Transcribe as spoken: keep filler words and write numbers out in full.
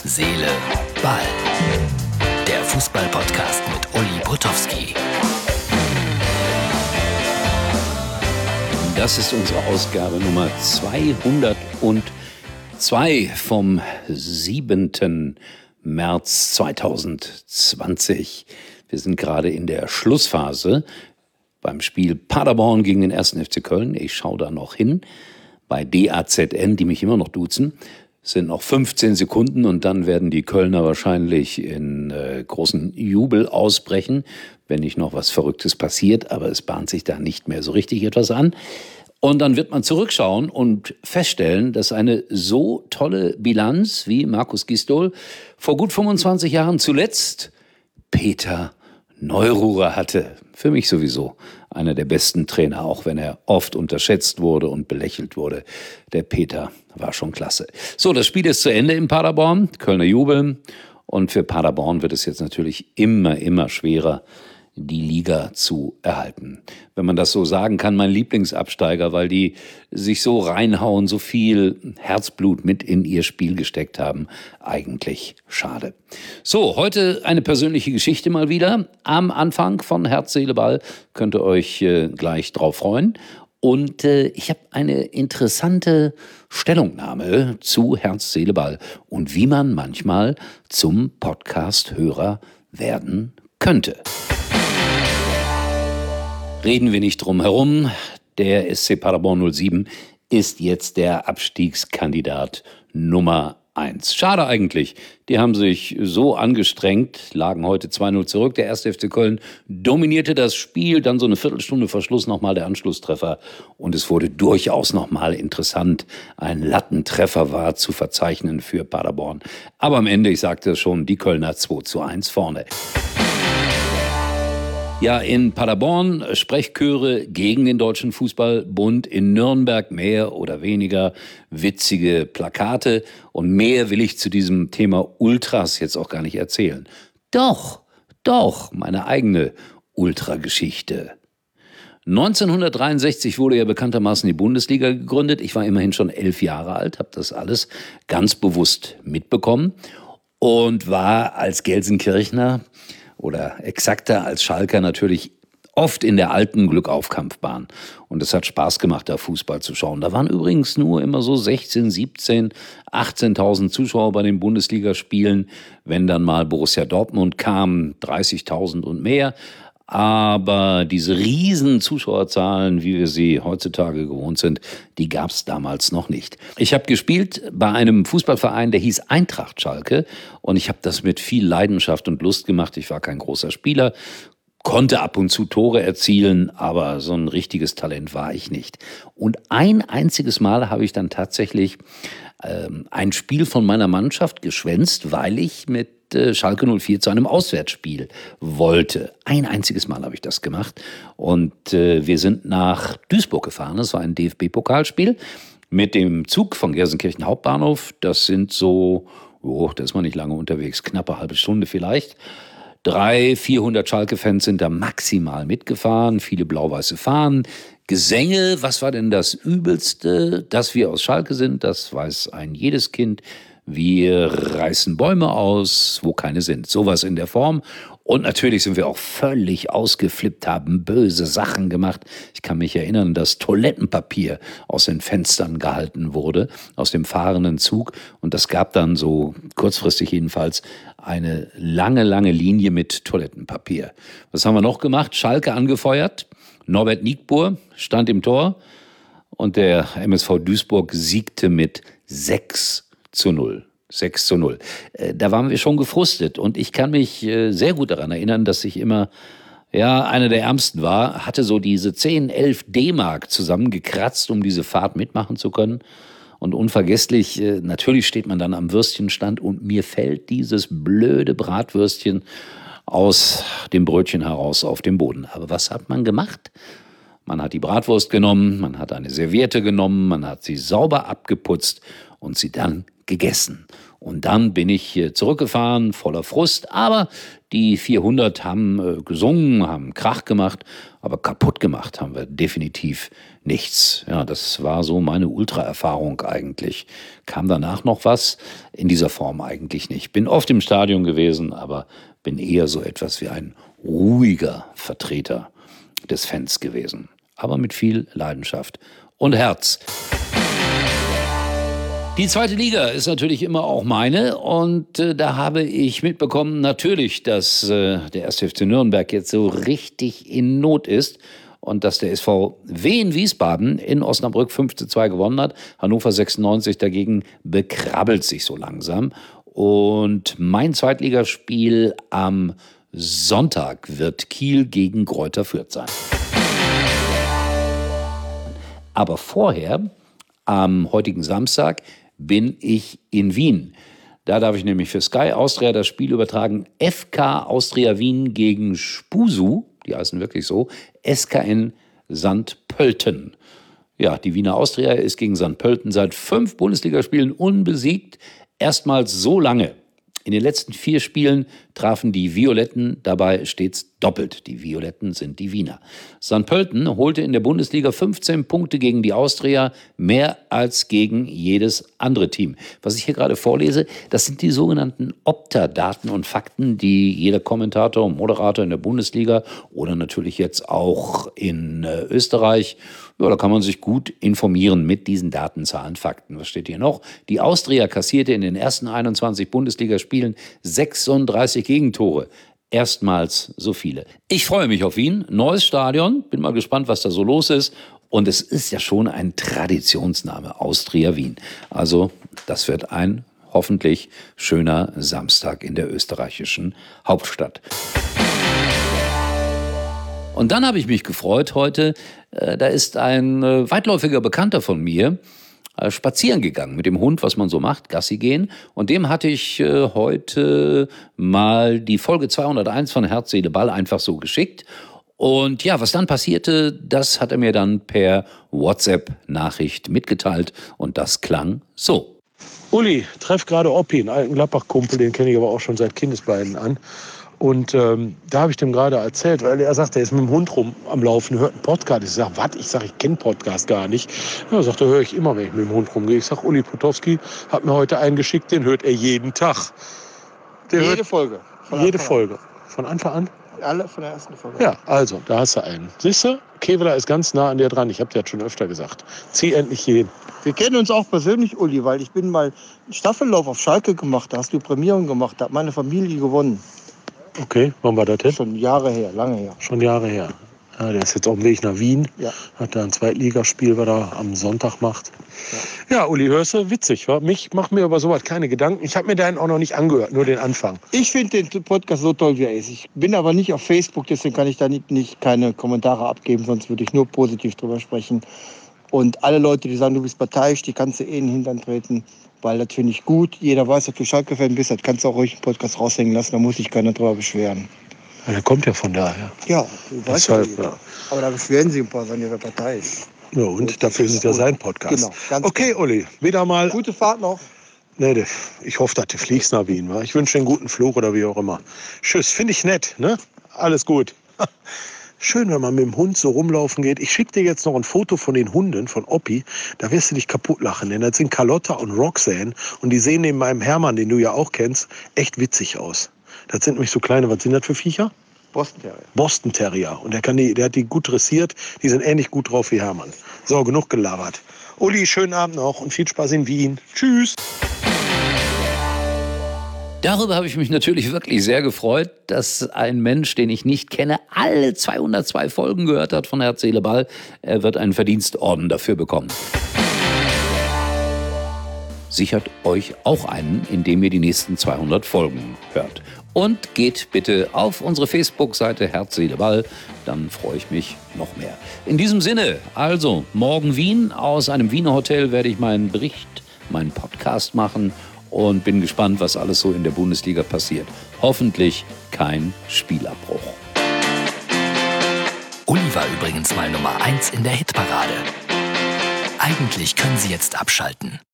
Seele, Ball. Der Fußball-Podcast mit Uli Potowski. Das ist unsere Ausgabe Nummer zweihundertzwei vom siebten März zweitausendzwanzig. Wir sind gerade in der Schlussphase beim Spiel Paderborn gegen den ersten F C Köln. Ich schaue da noch hin. Bei D A Z N, die mich immer noch duzen, sind noch fünfzehn Sekunden und dann werden die Kölner wahrscheinlich in äh, großen Jubel ausbrechen, wenn nicht noch was Verrücktes passiert. Aber es bahnt sich da nicht mehr so richtig etwas an. Und dann wird man zurückschauen und feststellen, dass eine so tolle Bilanz wie Markus Gisdol vor gut fünfundzwanzig Jahren zuletzt Peter Neururer hatte. Für mich sowieso einer der besten Trainer, auch wenn er oft unterschätzt wurde und belächelt wurde. Der Peter war schon klasse. So, das Spiel ist zu Ende in Paderborn. Kölner jubeln. Und für Paderborn wird es jetzt natürlich immer, immer schwerer, die Liga zu erhalten. Wenn man das so sagen kann, mein Lieblingsabsteiger, weil die sich so reinhauen, so viel Herzblut mit in ihr Spiel gesteckt haben. Eigentlich schade. So, heute eine persönliche Geschichte mal wieder. Am Anfang von Herz, Seele, Ball könnt ihr euch äh, gleich drauf freuen. Und äh, ich habe eine interessante Stellungnahme zu Herz, Seele, Ball und wie man manchmal zum Podcast-Hörer werden könnte. Reden wir nicht drum herum. Der S C Paderborn null sieben ist jetzt der Abstiegskandidat Nummer eins. Schade eigentlich. Die haben sich so angestrengt, lagen heute zwei null zurück. Der erste F C Köln dominierte das Spiel. Dann so eine Viertelstunde vor Schluss nochmal der Anschlusstreffer. Und es wurde durchaus nochmal interessant. Ein Lattentreffer war zu verzeichnen für Paderborn. Aber am Ende, ich sagte es schon, die Kölner zwei zu eins vorne. Ja, in Paderborn Sprechchöre gegen den Deutschen Fußballbund, in Nürnberg mehr oder weniger witzige Plakate. Und mehr will ich zu diesem Thema Ultras jetzt auch gar nicht erzählen. Doch, doch, meine eigene Ultrageschichte. neunzehnhundertdreiundsechzig wurde ja bekanntermaßen die Bundesliga gegründet. Ich war immerhin schon elf Jahre alt, habe das alles ganz bewusst mitbekommen und war als Gelsenkirchner oder exakter als Schalker natürlich oft in der alten Glückaufkampfbahn. Und es hat Spaß gemacht, da Fußball zu schauen. Da waren übrigens nur immer so sechzehn, siebzehn, achtzehntausend Zuschauer bei den Bundesligaspielen. Wenn dann mal Borussia Dortmund kam, dreißigtausend und mehr. Aber diese riesen Zuschauerzahlen, wie wir sie heutzutage gewohnt sind, die gab es damals noch nicht. Ich habe gespielt bei einem Fußballverein, der hieß Eintracht Schalke. Und ich habe das mit viel Leidenschaft und Lust gemacht. Ich war kein großer Spieler, konnte ab und zu Tore erzielen, aber so ein richtiges Talent war ich nicht. Und ein einziges Mal habe ich dann tatsächlich ähm, ein Spiel von meiner Mannschaft geschwänzt, weil ich mit Schalke null vier zu einem Auswärtsspiel wollte. Ein einziges Mal habe ich das gemacht. Und äh, wir sind nach Duisburg gefahren. Das war ein D F B-Pokalspiel mit dem Zug von Gelsenkirchen Hauptbahnhof. Das sind so, oh, da ist man nicht lange unterwegs, knappe halbe Stunde vielleicht. Drei, vierhundert Schalke-Fans sind da maximal mitgefahren. Viele blau-weiße Fahnen. Gesänge, was war denn das Übelste? Dass wir aus Schalke sind, das weiß ein jedes Kind. Wir reißen Bäume aus, wo keine sind. Sowas in der Form. Und natürlich sind wir auch völlig ausgeflippt, haben böse Sachen gemacht. Ich kann mich erinnern, dass Toilettenpapier aus den Fenstern gehalten wurde, aus dem fahrenden Zug. Und das gab dann so, kurzfristig jedenfalls, eine lange, lange Linie mit Toilettenpapier. Was haben wir noch gemacht? Schalke angefeuert. Norbert Niegbur stand im Tor. Und der M S V Duisburg siegte mit sechs zu null. sechs zu null. Da waren wir schon gefrustet und ich kann mich sehr gut daran erinnern, dass ich immer, ja, einer der Ärmsten war, hatte so diese zehn, elf D-Mark zusammengekratzt, um diese Fahrt mitmachen zu können. Und unvergesslich, natürlich steht man dann am Würstchenstand und mir fällt dieses blöde Bratwürstchen aus dem Brötchen heraus auf den Boden. Aber was hat man gemacht? Man hat die Bratwurst genommen, man hat eine Serviette genommen, man hat sie sauber abgeputzt und sie dann gegessen. Und dann bin ich zurückgefahren, voller Frust. Aber die vierhundert haben gesungen, haben Krach gemacht. Aber kaputt gemacht haben wir definitiv nichts. Ja, das war so meine Ultra-Erfahrung eigentlich. Kam danach noch was? In dieser Form eigentlich nicht. Bin oft im Stadion gewesen, aber bin eher so etwas wie ein ruhiger Vertreter des Fans gewesen. Aber mit viel Leidenschaft und Herz. Die zweite Liga ist natürlich immer auch meine und äh, da habe ich mitbekommen natürlich, dass äh, der erste F C Nürnberg jetzt so richtig in Not ist und dass der S V Wien Wiesbaden in Osnabrück fünf zu zwei gewonnen hat. Hannover sechsundneunzig dagegen bekrabbelt sich so langsam und mein Zweitligaspiel am Sonntag wird Kiel gegen Greuther Fürth sein. Aber vorher, am heutigen Samstag, bin ich in Wien. Da darf ich nämlich für Sky Austria das Spiel übertragen. F K Austria Wien gegen Spusu, die heißen wirklich so, S K N Sankt Pölten. Ja, die Wiener Austria ist gegen Sankt Pölten seit fünf Bundesligaspielen unbesiegt. Erstmals so lange. In den letzten vier Spielen trafen die Violetten dabei stets doppelt. Die Violetten sind die Wiener. Sankt Pölten holte in der Bundesliga fünfzehn Punkte gegen die Austria, mehr als gegen jedes andere Team. Was ich hier gerade vorlese, das sind die sogenannten Opta-Daten und Fakten, die jeder Kommentator und Moderator in der Bundesliga oder natürlich jetzt auch in äh, Österreich, ja, da kann man sich gut informieren mit diesen Daten, Zahlen, Fakten. Was steht hier noch? Die Austria kassierte in den ersten einundzwanzig Bundesligaspielen sechsunddreißig Gegentore. Erstmals so viele. Ich freue mich auf Wien. Neues Stadion. Bin mal gespannt, was da so los ist. Und es ist ja schon ein Traditionsname, Austria Wien. Also das wird ein hoffentlich schöner Samstag in der österreichischen Hauptstadt. Und dann habe ich mich gefreut heute, äh, da ist ein äh, weitläufiger Bekannter von mir äh, spazieren gegangen mit dem Hund, was man so macht, Gassi gehen. Und dem hatte ich äh, heute mal die Folge zweihunderteins von Herz, Seele, Ball einfach so geschickt. Und ja, was dann passierte, das hat er mir dann per WhatsApp-Nachricht mitgeteilt. Und das klang so. Uli, treff gerade Oppi, einen alten Gladbach-Kumpel, den kenne ich aber auch schon seit Kindesbeinen an. Und ähm, da habe ich dem gerade erzählt, weil er sagt, er ist mit dem Hund rum am Laufen, hört einen Podcast. Ich sage, was? Ich sage, ich kenne Podcast gar nicht. Ja, er sagt, da höre ich immer, wenn ich mit dem Hund rumgehe. Ich sage, Uli Potowski hat mir heute einen geschickt, den hört er jeden Tag. Der jede hört Folge. Jede Folge. Von Anfang an? Alle von der ersten Folge. Ja, also, da hast du einen. Siehst du, Kevela ist ganz nah an dir dran. Ich habe dir das schon öfter gesagt. Zieh endlich hier hin. Wir kennen uns auch persönlich, Uli, weil ich bin mal einen Staffellauf auf Schalke gemacht. Da hast du Prämierung gemacht. Da hat meine Familie gewonnen. Okay, wann war das denn? Schon Jahre her, lange her. Schon Jahre her. Ja, der ist jetzt auf dem Weg nach Wien. Ja. Hat da ein Zweitligaspiel, was er am Sonntag macht. Ja, ja, Uli, hörst du? Witzig, wa? Mich macht mir über sowas keine Gedanken. Ich habe mir deinen auch noch nicht angehört, nur den Anfang. Ich finde den Podcast so toll, wie er ist. Ich bin aber nicht auf Facebook, deswegen kann ich da nicht, nicht keine Kommentare abgeben, sonst würde ich nur positiv drüber sprechen. Und alle Leute, die sagen, du bist parteiisch, die kannst du eh in den Hintern treten, weil das finde ich gut. Jeder weiß, dass du Schalke-Fan bist, das kannst du auch ruhig einen Podcast raushängen lassen, da muss sich keiner drüber beschweren. Ja, der kommt ja von daher. Ja, du weißt ja, Deshalb, ja. Aber da beschweren sich ein paar, wenn ihre Partei ist. Ja, und dafür ist es ja sein Podcast. Genau, ganz okay, Uli, wieder mal. Gute Fahrt noch. Nee, ich hoffe, dass du fliegst nach Wien. Wa? Ich wünsche dir einen guten Flug oder wie auch immer. Tschüss, finde ich nett, ne? Alles gut. Schön, wenn man mit dem Hund so rumlaufen geht. Ich schicke dir jetzt noch ein Foto von den Hunden, von Oppi. Da wirst du dich kaputt lachen, denn das sind Carlotta und Roxanne. Und die sehen neben meinem Hermann, den du ja auch kennst, echt witzig aus. Das sind nämlich so kleine, was sind das für Viecher? Boston Terrier. Boston Terrier. Und der, kann die, der hat die gut dressiert. Die sind ähnlich gut drauf wie Hermann. So, genug gelabert. Uli, schönen Abend noch und viel Spaß in Wien. Tschüss. Darüber habe ich mich natürlich wirklich sehr gefreut, dass ein Mensch, den ich nicht kenne, alle zweihundertzwei Folgen gehört hat von Herz, Seele, Ball. Er wird einen Verdienstorden dafür bekommen. Sichert euch auch einen, indem ihr die nächsten zweihundert Folgen hört. Und geht bitte auf unsere Facebook-Seite Herz, Seele, Ball, dann freue ich mich noch mehr. In diesem Sinne, also morgen Wien, aus einem Wiener Hotel werde ich meinen Bericht, meinen Podcast machen und bin gespannt, was alles so in der Bundesliga passiert. Hoffentlich kein Spielabbruch. Uli war übrigens mal Nummer eins in der Hitparade. Eigentlich können Sie jetzt abschalten.